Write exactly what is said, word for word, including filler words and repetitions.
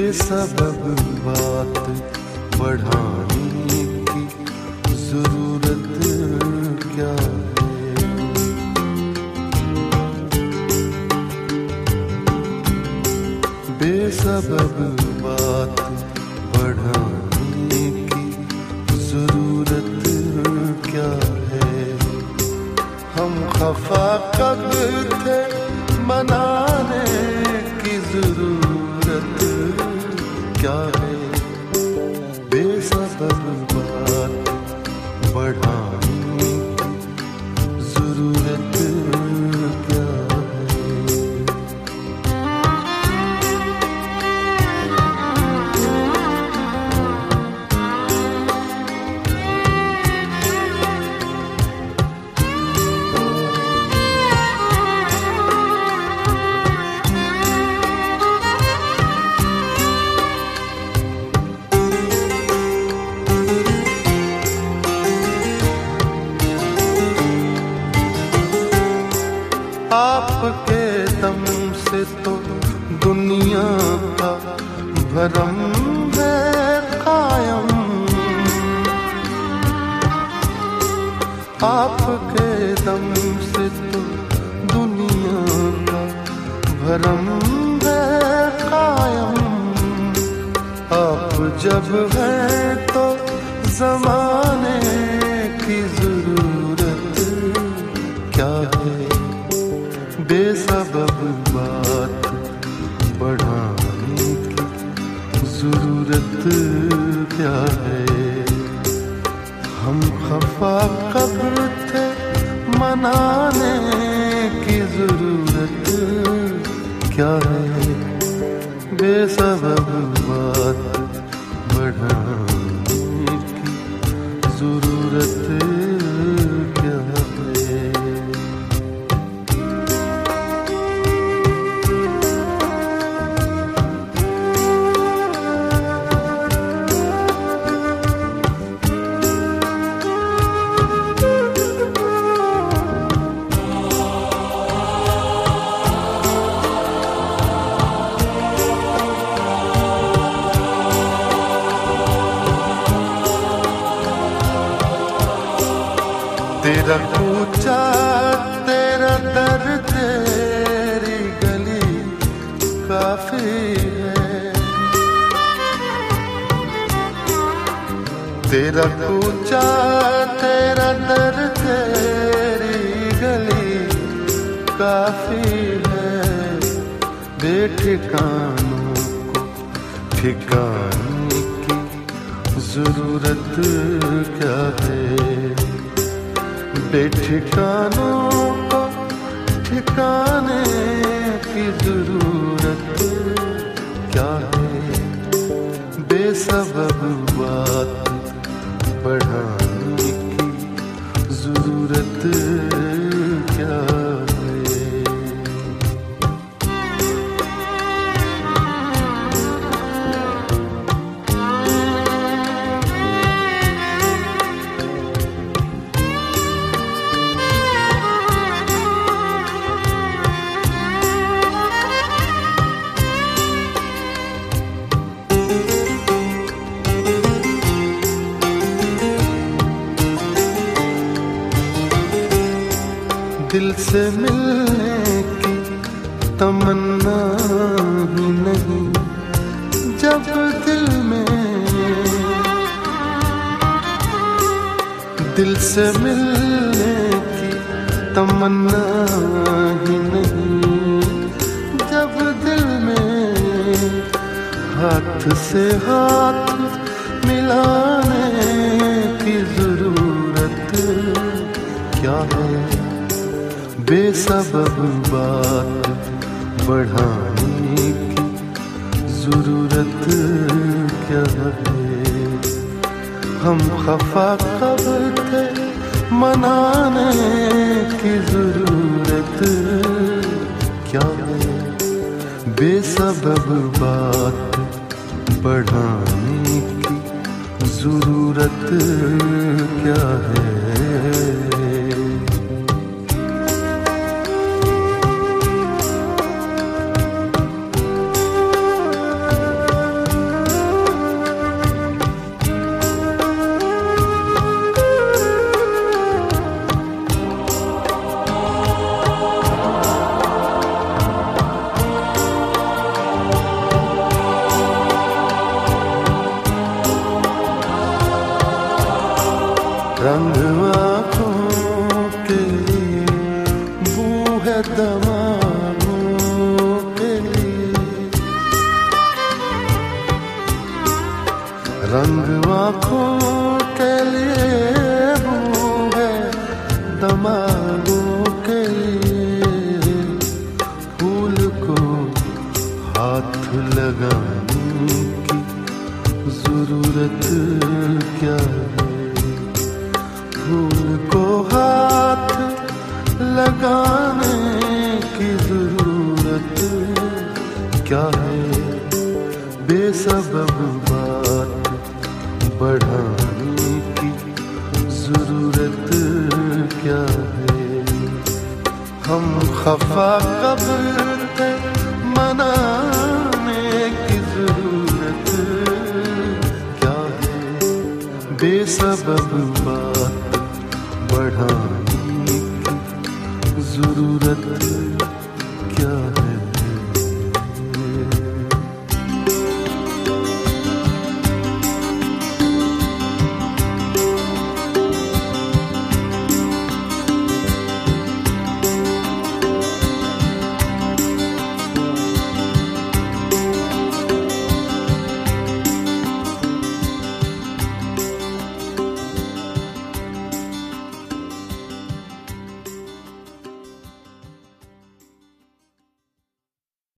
बेसबब बात बढ़ाने की जरूरत क्या है। बेसबब बात बढ़ाने की जरूरत क्या है। हम खफा कब थे मनाने की जरूरत क्या है। बेसबब बात बढ़ाने की जरूरत क्या है। आपके दम से तो दुनिया का भरम है कायम। आपके दम से तो दुनिया का भरम है कायम। आप जब हैं तो जमाने की जरूरत क्या है। बेसबब बात बढ़ाने की जरूरत क्या है। हम खफा कब थे मनाने की जरूरत क्या है। बेसबब बात बढ़ाने की जरूरत क्या है। तेरा कूचा तेरा दर तेरी गली काफी है। तेरा कूचा तेरा दर तेरी गली काफी है। बेठिकानों को ठिकाने की जरूरत क्या है। बेठिकानों को ठिकाने की जरूरत क्या है। बेसबब बात बढ़ाने की जरूरत क्या है। दिल से मिलने की तमन्ना ही नहीं जब दिल में। दिल से मिलने की तमन्ना ही नहीं जब दिल में। हाथ से हाथ मिलाने की जरूरत क्या है। बेसबब बात बढ़ाने की जरूरत क्या है। हम खफा कब थे मनाने की जरूरत क्या है। बेसबब बात बढ़ाने की जरूरत क्या है। तमामों के लिए। रंग आँखों के लिए वो है दमागों के लिए। फूल को हाथ लगाने की जरूरत क्या है? फूल को हाथ लगाने की जरूरत क्या है? बेसबब बात बढ़ाने की जरूरत क्या है? हम खफा कब्र पे मनाने की जरूरत क्या है? बेसबब बात बढ़ाने की जरूरत